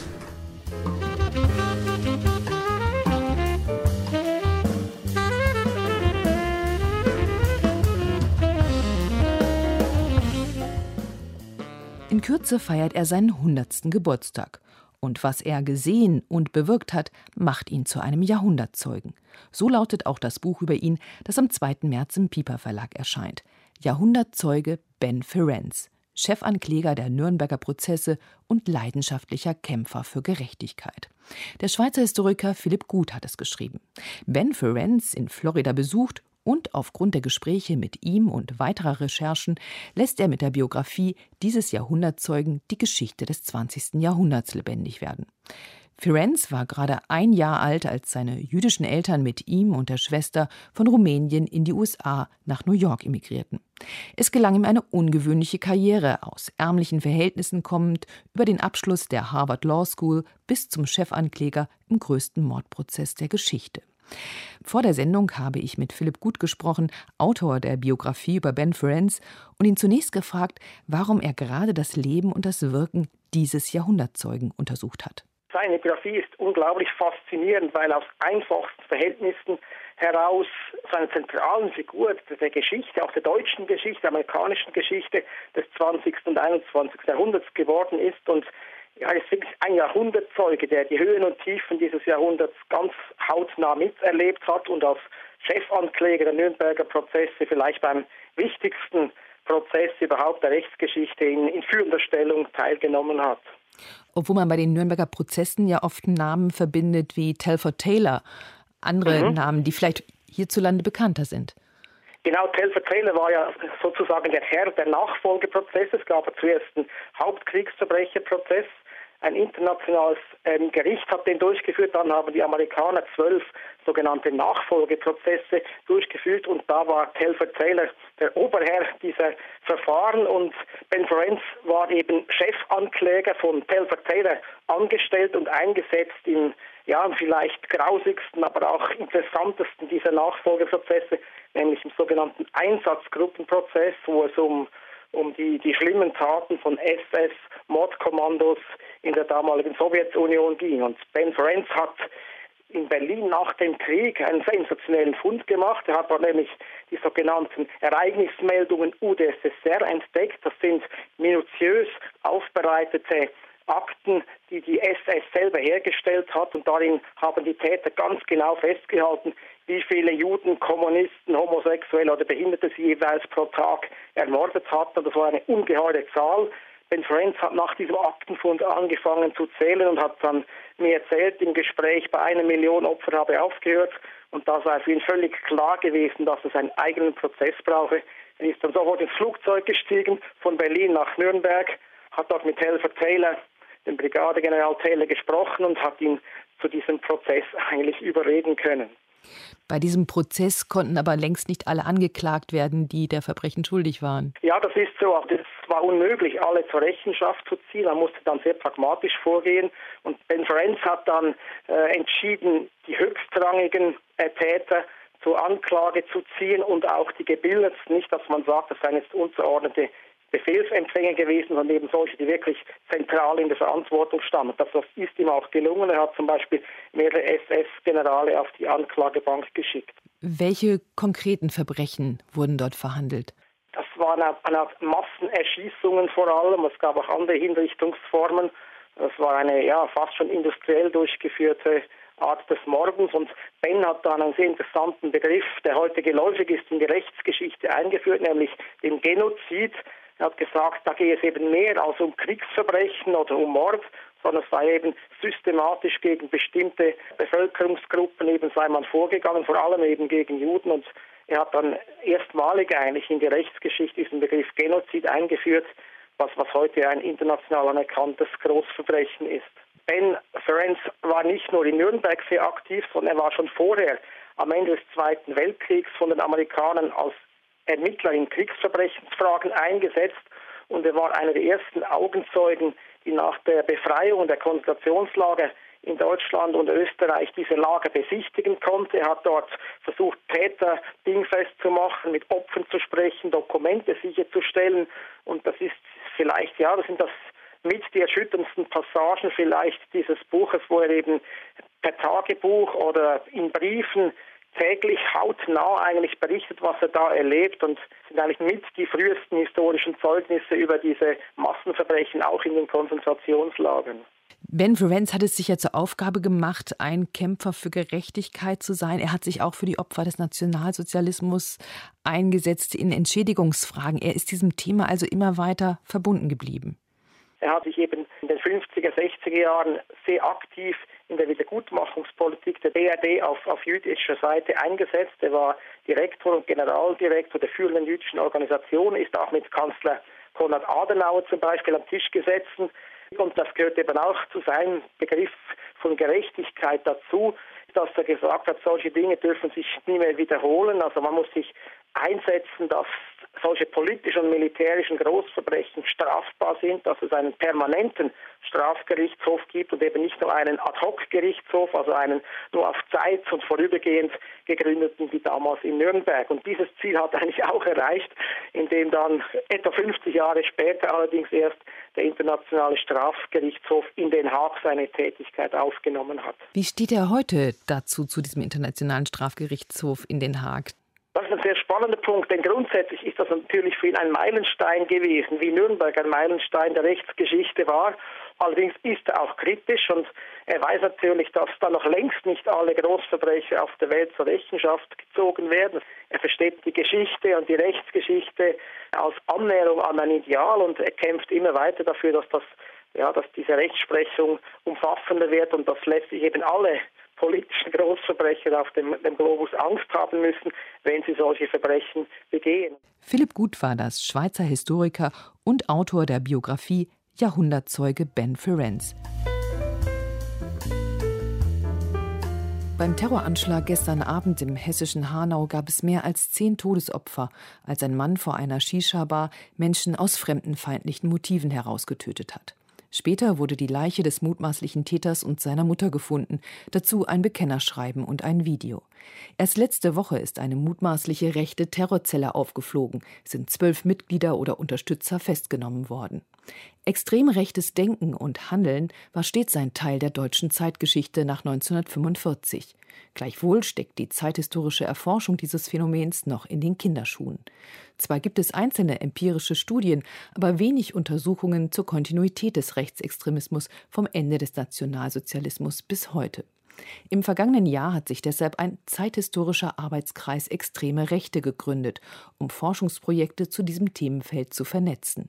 In Kürze feiert er seinen hundertsten Geburtstag. Und was er gesehen und bewirkt hat, macht ihn zu einem Jahrhundertzeugen. So lautet auch das Buch über ihn, das am zweiten März im Piper Verlag erscheint. Jahrhundertzeuge Ben Ferencz, Chefankläger der Nürnberger Prozesse und leidenschaftlicher Kämpfer für Gerechtigkeit. Der Schweizer Historiker Philipp Gut hat es geschrieben. Ben Ferencz in Florida besucht und aufgrund der Gespräche mit ihm und weiterer Recherchen lässt er mit der Biografie dieses Jahrhundertzeugen die Geschichte des zwanzigsten Jahrhunderts lebendig werden. Ferencz war gerade ein Jahr alt, als seine jüdischen Eltern mit ihm und der Schwester von Rumänien in die U S A nach New York emigrierten. Es gelang ihm eine ungewöhnliche Karriere, aus ärmlichen Verhältnissen kommend, über den Abschluss der Harvard Law School bis zum Chefankläger im größten Mordprozess der Geschichte. Vor der Sendung habe ich mit Philipp Gut gesprochen, Autor der Biografie über Ben Ferencz, und ihn zunächst gefragt, warum er gerade das Leben und das Wirken dieses Jahrhundertzeugen untersucht hat. Seine Biografie ist unglaublich faszinierend, weil aus einfachsten Verhältnissen heraus zu einer zentralen Figur der Geschichte, auch der deutschen Geschichte, der amerikanischen Geschichte des zwanzigsten und einundzwanzigsten Jahrhunderts geworden ist. Und ja, er ist wirklich ein Jahrhundertzeuge, der die Höhen und Tiefen dieses Jahrhunderts ganz hautnah miterlebt hat und als Chefankläger der Nürnberger Prozesse vielleicht beim wichtigsten Prozess überhaupt der Rechtsgeschichte in, in führender Stellung teilgenommen hat. Obwohl man bei den Nürnberger Prozessen ja oft Namen verbindet wie Telford Taylor, andere mhm. Namen, die vielleicht hierzulande bekannter sind. Genau, Telford Taylor war ja sozusagen der Herr der Nachfolgeprozesse. Es gab zuerst einen Hauptkriegsverbrecherprozess. Ein internationales ähm, Gericht hat den durchgeführt. Dann haben die Amerikaner zwölf sogenannte Nachfolgeprozesse durchgeführt. Und da war Telford Taylor der Oberherr dieser Verfahren. Und Ben Ferencz war eben Chefankläger von Telford Taylor angestellt und eingesetzt in ja, vielleicht grausigsten, aber auch interessantesten dieser Nachfolgeprozesse, nämlich im sogenannten Einsatzgruppenprozess, wo es um um die, die schlimmen Taten von S S-Mordkommandos in der damaligen Sowjetunion ging. Und Ben Ferencz hat in Berlin nach dem Krieg einen sensationellen Fund gemacht. Er hat dort nämlich die sogenannten Ereignismeldungen U d S S R entdeckt. Das sind minutiös aufbereitete Akten, die die S S selber hergestellt hat, und darin haben die Täter ganz genau festgehalten, wie viele Juden, Kommunisten, Homosexuelle oder Behinderte sie jeweils pro Tag ermordet hatten. Das war eine ungeheure Zahl. Ben Ferencz hat nach diesem Aktenfund angefangen zu zählen und hat dann mir erzählt im Gespräch, bei einer Million Opfer habe aufgehört, und da sei für ihn völlig klar gewesen, dass es einen eigenen Prozess brauche. Er ist dann sofort ins Flugzeug gestiegen, von Berlin nach Nürnberg, hat dort mit Helfer Taylor, dem Brigadegeneral Taylor, gesprochen und hat ihn zu diesem Prozess eigentlich überreden können. Bei diesem Prozess konnten aber längst nicht alle angeklagt werden, die der Verbrechen schuldig waren. Ja, das ist so. Es war unmöglich, alle zur Rechenschaft zu ziehen. Man musste dann sehr pragmatisch vorgehen. Und Ben Ferencz hat dann äh, entschieden, die höchstrangigen äh, Täter zur Anklage zu ziehen und auch die gebildetsten. Nicht, dass man sagt, das seien jetzt untergeordnete Befehlsempfänger gewesen, sondern eben solche, die wirklich zentral in der Verantwortung standen. Das, das ist ihm auch gelungen. Er hat zum Beispiel mehrere S S-Generale auf die Anklagebank geschickt. Welche konkreten Verbrechen wurden dort verhandelt? Das waren eine Massenerschießungen vor allem. Es gab auch andere Hinrichtungsformen. Das war eine ja fast schon industriell durchgeführte Art des Mordens. Und Ben hat dann einen sehr interessanten Begriff, der heute geläufig ist, in die Rechtsgeschichte eingeführt, nämlich den Genozid. Er hat gesagt, da gehe es eben mehr als um Kriegsverbrechen oder um Mord, sondern es sei eben systematisch gegen bestimmte Bevölkerungsgruppen eben sei man vorgegangen, vor allem eben gegen Juden. Und er hat dann erstmalig eigentlich in die Rechtsgeschichte diesen Begriff Genozid eingeführt, was, was heute ein international anerkanntes Großverbrechen ist. Ben Ferencz war nicht nur in Nürnberg sehr aktiv, sondern er war schon vorher am Ende des Zweiten Weltkriegs von den Amerikanern als Ermittler in Kriegsverbrechensfragen eingesetzt, und er war einer der ersten Augenzeugen, die nach der Befreiung der Konzentrationslager in Deutschland und Österreich diese Lager besichtigen konnte. Er hat dort versucht, Täter dingfest zu machen, mit Opfern zu sprechen, Dokumente sicherzustellen, und das ist vielleicht, ja, das sind das mit die erschütterndsten Passagen vielleicht dieses Buches, wo er eben per Tagebuch oder in Briefen täglich hautnah eigentlich berichtet, was er da erlebt, und sind eigentlich mit die frühesten historischen Zeugnisse über diese Massenverbrechen auch in den Konzentrationslagern. Ben Ferencz hat es sich ja zur Aufgabe gemacht, ein Kämpfer für Gerechtigkeit zu sein. Er hat sich auch für die Opfer des Nationalsozialismus eingesetzt in Entschädigungsfragen. Er ist diesem Thema also immer weiter verbunden geblieben. Er hat sich eben in den fünfziger, sechziger Jahren sehr aktiv in der Wiedergutmachungspolitik der B R D auf, auf jüdischer Seite eingesetzt. Er war Direktor und Generaldirektor der führenden jüdischen Organisation, ist auch mit Kanzler Konrad Adenauer zum Beispiel am Tisch gesessen. Und das gehört eben auch zu seinem Begriff von Gerechtigkeit dazu, dass er gesagt hat, solche Dinge dürfen sich nie mehr wiederholen. Also man muss sich einsetzen, dass solche politischen und militärischen Großverbrechen strafbar sind, dass es einen permanenten Strafgerichtshof gibt und eben nicht nur einen Ad-hoc-Gerichtshof, also einen nur auf Zeit und vorübergehend gegründeten wie damals in Nürnberg. Und dieses Ziel hat er eigentlich auch erreicht, indem dann etwa fünfzig Jahre später allerdings erst der Internationale Strafgerichtshof in Den Haag seine Tätigkeit aufgenommen hat. Wie steht er heute dazu, zu diesem Internationalen Strafgerichtshof in Den Haag? Das ist ein sehr spannender Punkt, denn grundsätzlich ist das natürlich für ihn ein Meilenstein gewesen, wie Nürnberg ein Meilenstein der Rechtsgeschichte war. Allerdings ist er auch kritisch, und er weiß natürlich, dass da noch längst nicht alle Großverbrecher auf der Welt zur Rechenschaft gezogen werden. Er versteht die Geschichte und die Rechtsgeschichte als Annäherung an ein Ideal, und er kämpft immer weiter dafür, dass das, ja, dass diese Rechtsprechung umfassender wird und dass letztlich eben alle politischen Großverbrecher auf dem, dem Globus Angst haben müssen, wenn sie solche Verbrechen begehen. Philipp Gut war das, Schweizer Historiker und Autor der Biografie Jahrhundertzeuge Ben Ferencz. Beim Terroranschlag gestern Abend im hessischen Hanau gab es mehr als zehn Todesopfer, als ein Mann vor einer Shisha-Bar Menschen aus fremdenfeindlichen Motiven herausgetötet hat. Später wurde die Leiche des mutmaßlichen Täters und seiner Mutter gefunden, dazu ein Bekennerschreiben und ein Video. Erst letzte Woche ist eine mutmaßliche rechte Terrorzelle aufgeflogen, sind zwölf Mitglieder oder Unterstützer festgenommen worden. Extrem rechtes Denken und Handeln war stets ein Teil der deutschen Zeitgeschichte nach neunzehnhundertfünfundvierzig. Gleichwohl steckt die zeithistorische Erforschung dieses Phänomens noch in den Kinderschuhen. Zwar gibt es einzelne empirische Studien, aber wenig Untersuchungen zur Kontinuität des Rechtsextremismus vom Ende des Nationalsozialismus bis heute. Im vergangenen Jahr hat sich deshalb ein zeithistorischer Arbeitskreis Extreme Rechte gegründet, um Forschungsprojekte zu diesem Themenfeld zu vernetzen.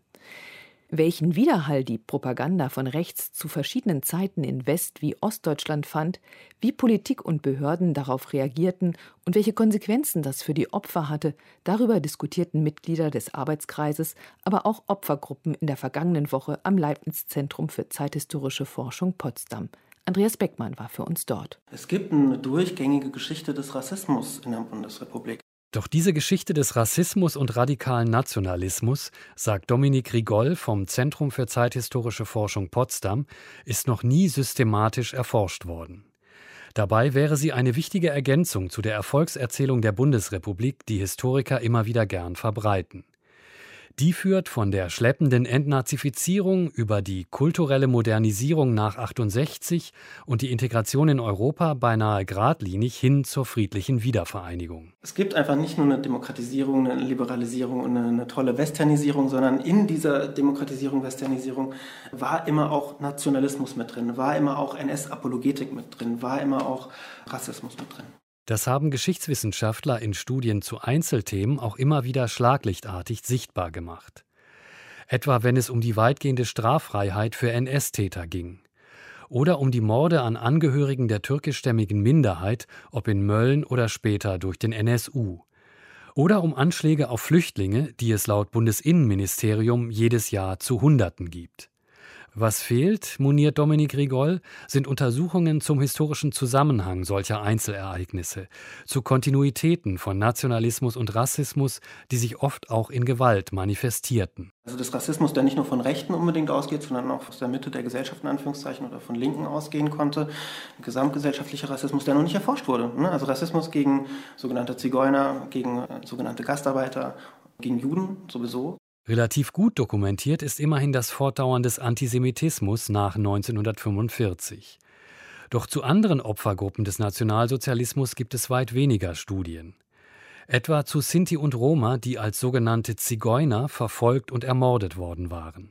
Welchen Widerhall die Propaganda von rechts zu verschiedenen Zeiten in West- wie Ostdeutschland fand, wie Politik und Behörden darauf reagierten und welche Konsequenzen das für die Opfer hatte, darüber diskutierten Mitglieder des Arbeitskreises, aber auch Opfergruppen in der vergangenen Woche am Leibniz-Zentrum für zeithistorische Forschung Potsdam. Andreas Beckmann war für uns dort. Es gibt eine durchgängige Geschichte des Rassismus in der Bundesrepublik. Doch diese Geschichte des Rassismus und radikalen Nationalismus, sagt Dominique Rigol vom Zentrum für zeithistorische Forschung Potsdam, ist noch nie systematisch erforscht worden. Dabei wäre sie eine wichtige Ergänzung zu der Erfolgserzählung der Bundesrepublik, die Historiker immer wieder gern verbreiten. Die führt von der schleppenden Entnazifizierung über die kulturelle Modernisierung nach achtundsechzig und die Integration in Europa beinahe geradlinig hin zur friedlichen Wiedervereinigung. Es gibt einfach nicht nur eine Demokratisierung, eine Liberalisierung und eine, eine tolle Westernisierung, sondern in dieser Demokratisierung, Westernisierung war immer auch Nationalismus mit drin, war immer auch N S-Apologetik mit drin, war immer auch Rassismus mit drin. Das haben Geschichtswissenschaftler in Studien zu Einzelthemen auch immer wieder schlaglichtartig sichtbar gemacht. Etwa wenn es um die weitgehende Straffreiheit für N S-Täter ging. Oder um die Morde an Angehörigen der türkischstämmigen Minderheit, ob in Mölln oder später durch den N S U. Oder um Anschläge auf Flüchtlinge, die es laut Bundesinnenministerium jedes Jahr zu Hunderten gibt. Was fehlt, moniert Dominique Rigol, sind Untersuchungen zum historischen Zusammenhang solcher Einzelereignisse, zu Kontinuitäten von Nationalismus und Rassismus, die sich oft auch in Gewalt manifestierten. Also des Rassismus, der nicht nur von Rechten unbedingt ausgeht, sondern auch aus der Mitte der Gesellschaft in Anführungszeichen oder von Linken ausgehen konnte. Ein gesamtgesellschaftlicher Rassismus, der noch nicht erforscht wurde. Also Rassismus gegen sogenannte Zigeuner, gegen sogenannte Gastarbeiter, gegen Juden sowieso. Relativ gut dokumentiert ist immerhin das Fortdauern des Antisemitismus nach neunzehnhundertfünfundvierzig. Doch zu anderen Opfergruppen des Nationalsozialismus gibt es weit weniger Studien. Etwa zu Sinti und Roma, die als sogenannte Zigeuner verfolgt und ermordet worden waren.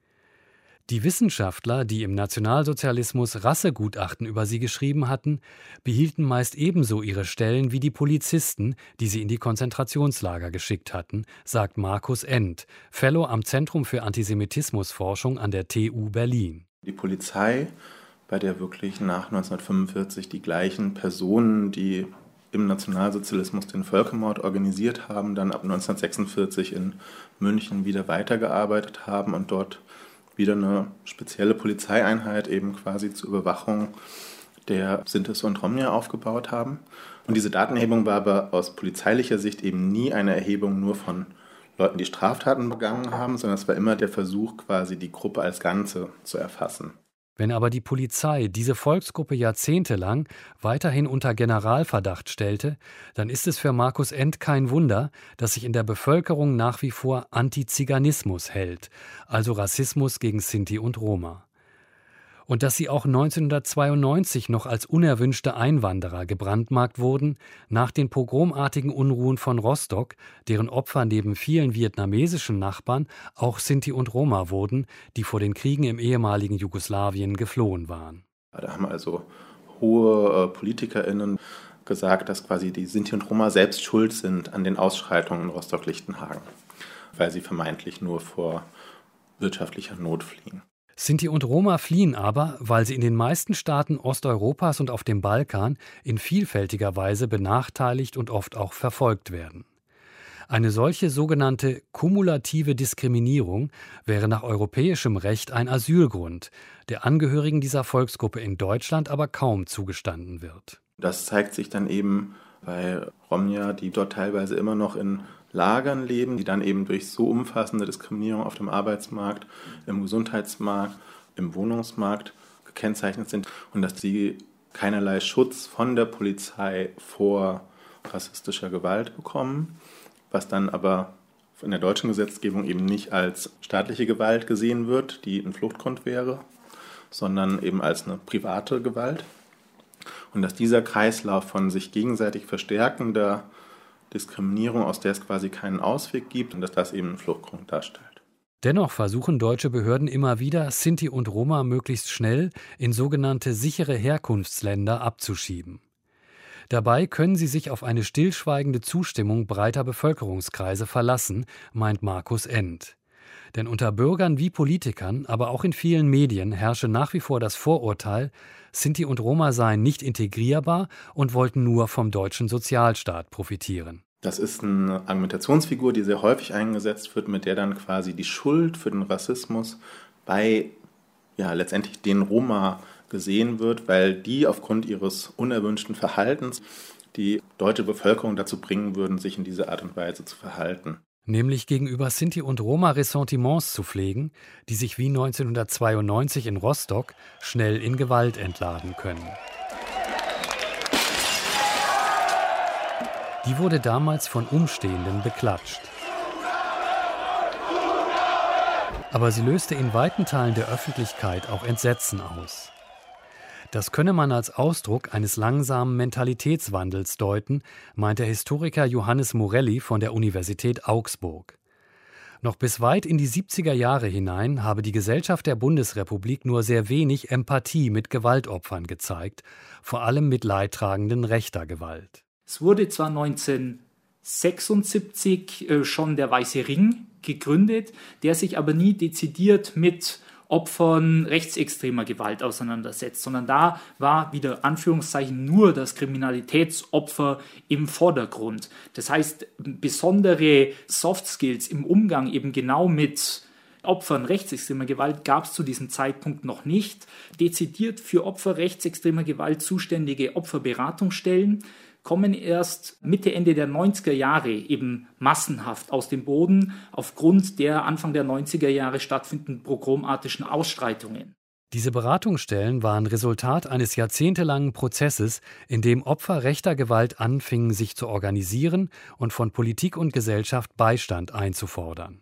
Die Wissenschaftler, die im Nationalsozialismus Rassegutachten über sie geschrieben hatten, behielten meist ebenso ihre Stellen wie die Polizisten, die sie in die Konzentrationslager geschickt hatten, sagt Markus End, Fellow am Zentrum für Antisemitismusforschung an der T U Berlin. Die Polizei, bei der wirklich nach neunzehnhundertfünfundvierzig die gleichen Personen, die im Nationalsozialismus den Völkermord organisiert haben, dann ab neunzehnhundertsechsundvierzig in München wieder weitergearbeitet haben und dort wieder eine spezielle Polizeieinheit eben quasi zur Überwachung der Sintis und Romja aufgebaut haben. Und diese Datenerhebung war aber aus polizeilicher Sicht eben nie eine Erhebung nur von Leuten, die Straftaten begangen haben, sondern es war immer der Versuch, quasi die Gruppe als Ganze zu erfassen. Wenn aber die Polizei diese Volksgruppe jahrzehntelang weiterhin unter Generalverdacht stellte, dann ist es für Markus End kein Wunder, dass sich in der Bevölkerung nach wie vor Antiziganismus hält, also Rassismus gegen Sinti und Roma. Und dass sie auch neunzehnhundertzweiundneunzig noch als unerwünschte Einwanderer gebrandmarkt wurden, nach den pogromartigen Unruhen von Rostock, deren Opfer neben vielen vietnamesischen Nachbarn auch Sinti und Roma wurden, die vor den Kriegen im ehemaligen Jugoslawien geflohen waren. Da haben also hohe äh, PolitikerInnen gesagt, dass quasi die Sinti und Roma selbst schuld sind an den Ausschreitungen in Rostock-Lichtenhagen, weil sie vermeintlich nur vor wirtschaftlicher Not fliehen. Sinti und Roma fliehen aber, weil sie in den meisten Staaten Osteuropas und auf dem Balkan in vielfältiger Weise benachteiligt und oft auch verfolgt werden. Eine solche sogenannte kumulative Diskriminierung wäre nach europäischem Recht ein Asylgrund, der Angehörigen dieser Volksgruppe in Deutschland aber kaum zugestanden wird. Das zeigt sich dann eben bei Romja, die dort teilweise immer noch in Lagern leben, die dann eben durch so umfassende Diskriminierung auf dem Arbeitsmarkt, im Gesundheitsmarkt, im Wohnungsmarkt gekennzeichnet sind und dass sie keinerlei Schutz von der Polizei vor rassistischer Gewalt bekommen, was dann aber in der deutschen Gesetzgebung eben nicht als staatliche Gewalt gesehen wird, die ein Fluchtgrund wäre, sondern eben als eine private Gewalt. Und dass dieser Kreislauf von sich gegenseitig verstärkender Diskriminierung, aus der es quasi keinen Ausweg gibt, und dass das eben einen Fluchtgrund darstellt. Dennoch versuchen deutsche Behörden immer wieder, Sinti und Roma möglichst schnell in sogenannte sichere Herkunftsländer abzuschieben. Dabei können sie sich auf eine stillschweigende Zustimmung breiter Bevölkerungskreise verlassen, meint Markus End. Denn unter Bürgern wie Politikern, aber auch in vielen Medien herrsche nach wie vor das Vorurteil, Sinti und Roma seien nicht integrierbar und wollten nur vom deutschen Sozialstaat profitieren. Das ist eine Argumentationsfigur, die sehr häufig eingesetzt wird, mit der dann quasi die Schuld für den Rassismus bei ja, letztendlich den Roma gesehen wird, weil die aufgrund ihres unerwünschten Verhaltens die deutsche Bevölkerung dazu bringen würden, sich in dieser Art und Weise zu verhalten. Nämlich gegenüber Sinti und Roma Ressentiments zu pflegen, die sich wie neunzehnhundertzweiundneunzig in Rostock schnell in Gewalt entladen können. Die wurde damals von Umstehenden beklatscht. Aber sie löste in weiten Teilen der Öffentlichkeit auch Entsetzen aus. Das könne man als Ausdruck eines langsamen Mentalitätswandels deuten, meint der Historiker Johannes Morelli von der Universität Augsburg. Noch bis weit in die siebziger Jahre hinein habe die Gesellschaft der Bundesrepublik nur sehr wenig Empathie mit Gewaltopfern gezeigt, vor allem mit Leidtragenden rechter Gewalt. Es wurde zwar neunzehnhundertsechsundsiebzig äh, schon der Weiße Ring gegründet, der sich aber nie dezidiert mit Opfern rechtsextremer Gewalt auseinandersetzt, sondern da war wieder Anführungszeichen nur das Kriminalitätsopfer im Vordergrund. Das heißt, besondere Soft Skills im Umgang eben genau mit Opfern rechtsextremer Gewalt gab es zu diesem Zeitpunkt noch nicht. Dezidiert für Opfer rechtsextremer Gewalt zuständige Opferberatungsstellen kommen erst Mitte, Ende der neunziger Jahre eben massenhaft aus dem Boden aufgrund der Anfang der neunziger Jahre stattfindenden pogromartischen Ausschreitungen. Diese Beratungsstellen waren Resultat eines jahrzehntelangen Prozesses, in dem Opfer rechter Gewalt anfingen, sich zu organisieren und von Politik und Gesellschaft Beistand einzufordern.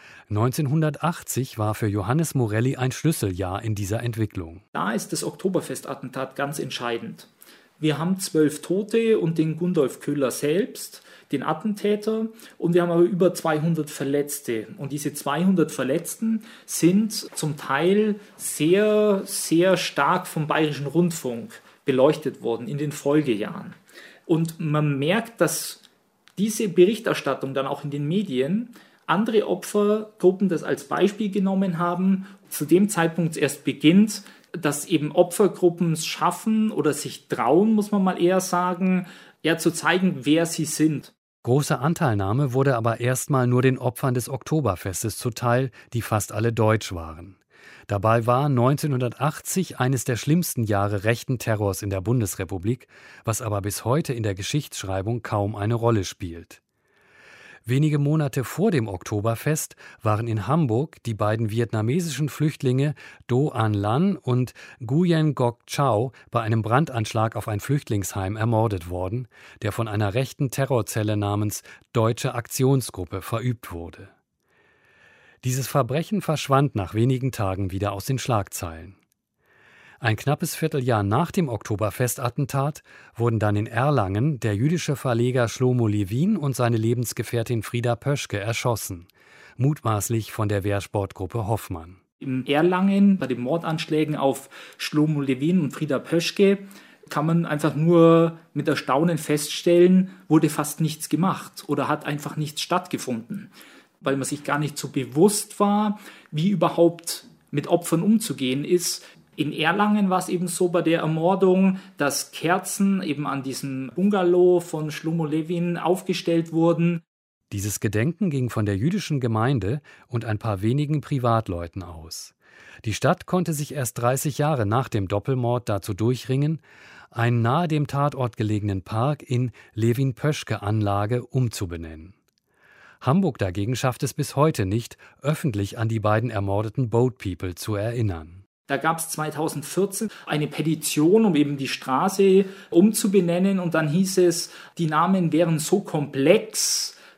neunzehnhundertachtzig war für Johannes Morelli ein Schlüsseljahr in dieser Entwicklung. Da ist das Oktoberfestattentat ganz entscheidend. Wir haben zwölf Tote und den Gundolf Köhler selbst, den Attentäter, und wir haben aber über zweihundert Verletzte. Und diese zweihundert Verletzten sind zum Teil sehr, sehr stark vom Bayerischen Rundfunk beleuchtet worden in den Folgejahren. Und man merkt, dass diese Berichterstattung dann auch in den Medien andere Opfergruppen das als Beispiel genommen haben, zu dem Zeitpunkt erst beginnt, dass eben Opfergruppen es schaffen oder sich trauen, muss man mal eher sagen, ja, zu zeigen, wer sie sind. Große Anteilnahme wurde aber erstmal nur den Opfern des Oktoberfestes zuteil, die fast alle deutsch waren. Dabei war neunzehnhundertachtzig eines der schlimmsten Jahre rechten Terrors in der Bundesrepublik, was aber bis heute in der Geschichtsschreibung kaum eine Rolle spielt. Wenige Monate vor dem Oktoberfest waren in Hamburg die beiden vietnamesischen Flüchtlinge Do An Lan und Nguyen Ngoc Chau bei einem Brandanschlag auf ein Flüchtlingsheim ermordet worden, der von einer rechten Terrorzelle namens Deutsche Aktionsgruppe verübt wurde. Dieses Verbrechen verschwand nach wenigen Tagen wieder aus den Schlagzeilen. Ein knappes Vierteljahr nach dem Oktoberfestattentat wurden dann in Erlangen der jüdische Verleger Shlomo Levin und seine Lebensgefährtin Frieda Pöschke erschossen, mutmaßlich von der Wehrsportgruppe Hoffmann. In Erlangen, bei den Mordanschlägen auf Shlomo Levin und Frieda Pöschke, kann man einfach nur mit Erstaunen feststellen, wurde fast nichts gemacht oder hat einfach nichts stattgefunden, weil man sich gar nicht so bewusst war, wie überhaupt mit Opfern umzugehen ist. In Erlangen war es eben so bei der Ermordung, dass Kerzen eben an diesem Bungalow von Shlomo Levin aufgestellt wurden. Dieses Gedenken ging von der jüdischen Gemeinde und ein paar wenigen Privatleuten aus. Die Stadt konnte sich erst dreißig Jahre nach dem Doppelmord dazu durchringen, einen nahe dem Tatort gelegenen Park in Levin-Pöschke-Anlage umzubenennen. Hamburg dagegen schafft es bis heute nicht, öffentlich an die beiden ermordeten Boat People zu erinnern. Da gab es zweitausendvierzehn eine Petition, um eben die Straße umzubenennen, und dann hieß es, die Namen wären so komplex,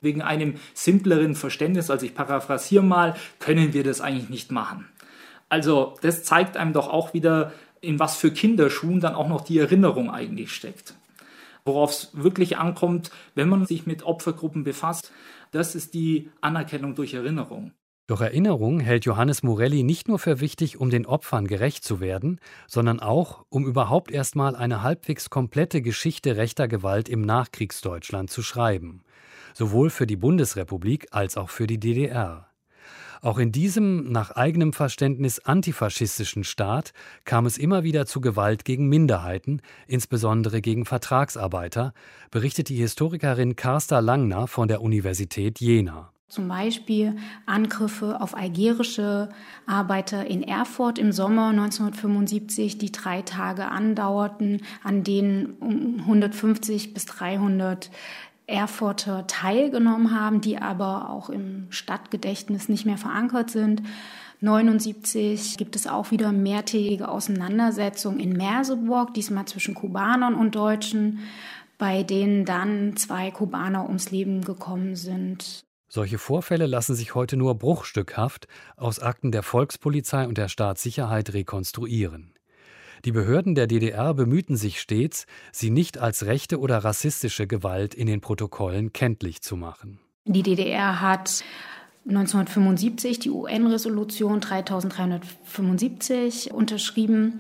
Wegen einem simpleren Verständnis, also ich paraphrasiere mal, können wir das eigentlich nicht machen. Also das zeigt einem doch auch wieder, in was für Kinderschuhen dann auch noch die Erinnerung eigentlich steckt. Worauf es wirklich ankommt, wenn man sich mit Opfergruppen befasst, das ist die Anerkennung durch Erinnerung. Doch Erinnerung hält Johannes Morelli nicht nur für wichtig, um den Opfern gerecht zu werden, sondern auch, um überhaupt erstmal eine halbwegs komplette Geschichte rechter Gewalt im Nachkriegsdeutschland zu schreiben. Sowohl für die Bundesrepublik als auch für die D D R. Auch in diesem nach eigenem Verständnis antifaschistischen Staat kam es immer wieder zu Gewalt gegen Minderheiten, insbesondere gegen Vertragsarbeiter, berichtet die Historikerin Carsta Langner von der Universität Jena. Zum Beispiel Angriffe auf algerische Arbeiter in Erfurt im Sommer neunzehnhundertfünfundsiebzig, die drei Tage andauerten, an denen hundertfünfzig bis dreihundert Erfurter teilgenommen haben, die aber auch im Stadtgedächtnis nicht mehr verankert sind. neunundsiebzig gibt es auch wieder mehrtägige Auseinandersetzungen in Merseburg, diesmal zwischen Kubanern und Deutschen, bei denen dann zwei Kubaner ums Leben gekommen sind. Solche Vorfälle lassen sich heute nur bruchstückhaft aus Akten der Volkspolizei und der Staatssicherheit rekonstruieren. Die Behörden der D D R bemühten sich stets, sie nicht als rechte oder rassistische Gewalt in den Protokollen kenntlich zu machen. Die D D R hat neunzehnhundertfünfundsiebzig die U N-Resolution dreitausenddreihundertfünfundsiebzig unterschrieben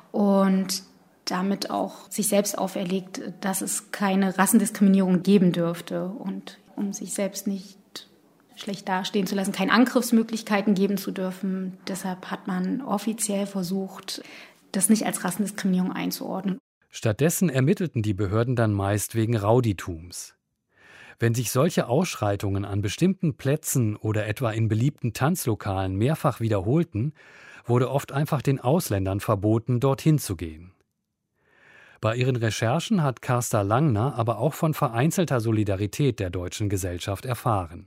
und damit auch sich selbst auferlegt, dass es keine Rassendiskriminierung geben dürfte und um sich selbst nicht schlecht dastehen zu lassen, keine Angriffsmöglichkeiten geben zu dürfen. Deshalb hat man offiziell versucht, das nicht als Rassendiskriminierung einzuordnen. Stattdessen ermittelten die Behörden dann meist wegen Rauditums. Wenn sich solche Ausschreitungen an bestimmten Plätzen oder etwa in beliebten Tanzlokalen mehrfach wiederholten, wurde oft einfach den Ausländern verboten, dorthin zu gehen. Bei ihren Recherchen hat Carsta Langner aber auch von vereinzelter Solidarität der deutschen Gesellschaft erfahren.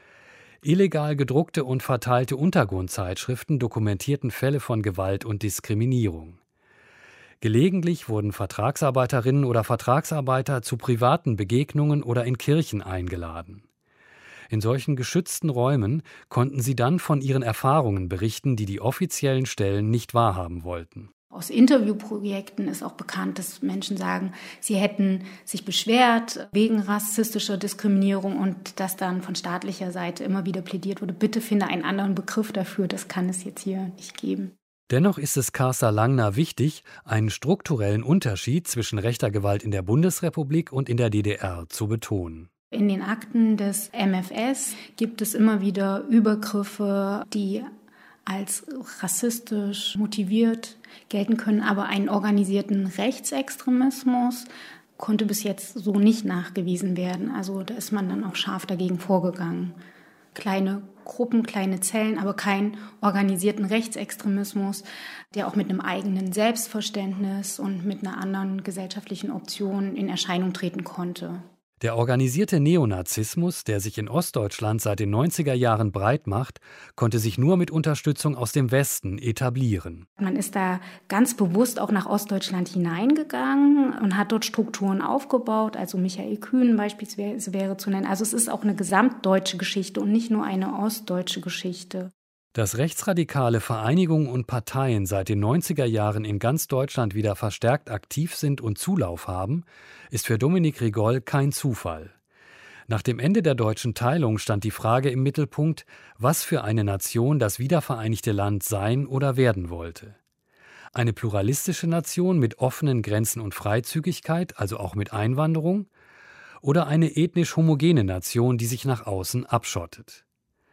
Illegal gedruckte und verteilte Untergrundzeitschriften dokumentierten Fälle von Gewalt und Diskriminierung. Gelegentlich wurden Vertragsarbeiterinnen oder Vertragsarbeiter zu privaten Begegnungen oder in Kirchen eingeladen. In solchen geschützten Räumen konnten sie dann von ihren Erfahrungen berichten, die die offiziellen Stellen nicht wahrhaben wollten. Aus Interviewprojekten ist auch bekannt, dass Menschen sagen, sie hätten sich beschwert wegen rassistischer Diskriminierung und dass dann von staatlicher Seite immer wieder plädiert wurde, bitte finde einen anderen Begriff dafür, das kann es jetzt hier nicht geben. Dennoch ist es Carsta Langner wichtig, einen strukturellen Unterschied zwischen rechter Gewalt in der Bundesrepublik und in der D D R zu betonen. In den Akten des M F S gibt es immer wieder Übergriffe, die als rassistisch motiviert gelten können, aber einen organisierten Rechtsextremismus konnte bis jetzt so nicht nachgewiesen werden. Also da ist man dann auch scharf dagegen vorgegangen. Kleine Gruppen, kleine Zellen, aber keinen organisierten Rechtsextremismus, der auch mit einem eigenen Selbstverständnis und mit einer anderen gesellschaftlichen Option in Erscheinung treten konnte. Der organisierte Neonazismus, der sich in Ostdeutschland seit den neunziger Jahren breit macht, konnte sich nur mit Unterstützung aus dem Westen etablieren. Man ist da ganz bewusst auch nach Ostdeutschland hineingegangen und hat dort Strukturen aufgebaut, also Michael Kühn beispielsweise wäre zu nennen. Also es ist auch eine gesamtdeutsche Geschichte und nicht nur eine ostdeutsche Geschichte. Dass rechtsradikale Vereinigungen und Parteien seit den neunziger Jahren in ganz Deutschland wieder verstärkt aktiv sind und Zulauf haben, ist für Dominique Rigoll kein Zufall. Nach dem Ende der deutschen Teilung stand die Frage im Mittelpunkt, was für eine Nation das wiedervereinigte Land sein oder werden wollte. Eine pluralistische Nation mit offenen Grenzen und Freizügigkeit, also auch mit Einwanderung, oder eine ethnisch homogene Nation, die sich nach außen abschottet.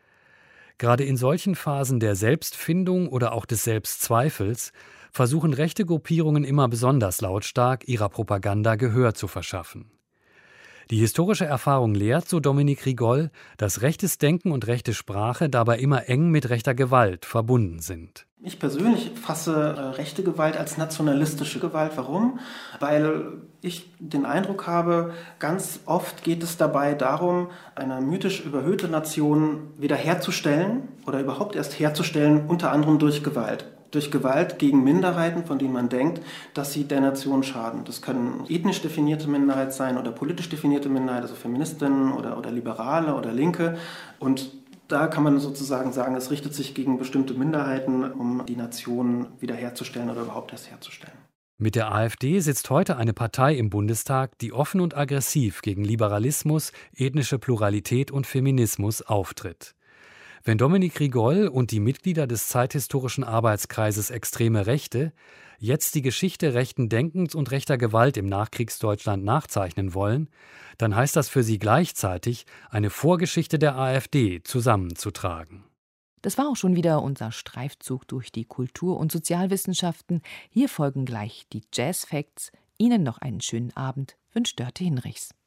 Gerade in solchen Phasen der Selbstfindung oder auch des Selbstzweifels versuchen rechte Gruppierungen immer besonders lautstark, ihrer Propaganda Gehör zu verschaffen. Die historische Erfahrung lehrt, so Dominique Rigoll, dass rechtes Denken und rechte Sprache dabei immer eng mit rechter Gewalt verbunden sind. Ich persönlich fasse äh, rechte Gewalt als nationalistische Gewalt. Warum? Weil ich den Eindruck habe, ganz oft geht es dabei darum, eine mythisch überhöhte Nation wiederherzustellen oder überhaupt erst herzustellen, unter anderem durch Gewalt. durch Gewalt gegen Minderheiten, von denen man denkt, dass sie der Nation schaden. Das können ethnisch definierte Minderheiten sein oder politisch definierte Minderheiten, also Feministinnen oder, oder Liberale oder Linke. Und da kann man sozusagen sagen, es richtet sich gegen bestimmte Minderheiten, um die Nation wiederherzustellen oder überhaupt erst herzustellen. Mit der AfD sitzt heute eine Partei im Bundestag, die offen und aggressiv gegen Liberalismus, ethnische Pluralität und Feminismus auftritt. Wenn Dominique Rigoll und die Mitglieder des zeithistorischen Arbeitskreises Extreme Rechte jetzt die Geschichte rechten Denkens und rechter Gewalt im Nachkriegsdeutschland nachzeichnen wollen, dann heißt das für sie gleichzeitig, eine Vorgeschichte der AfD zusammenzutragen. Das war auch schon wieder unser Streifzug durch die Kultur- und Sozialwissenschaften. Hier folgen gleich die Jazz Facts. Ihnen noch einen schönen Abend, wünscht Dörte Hinrichs.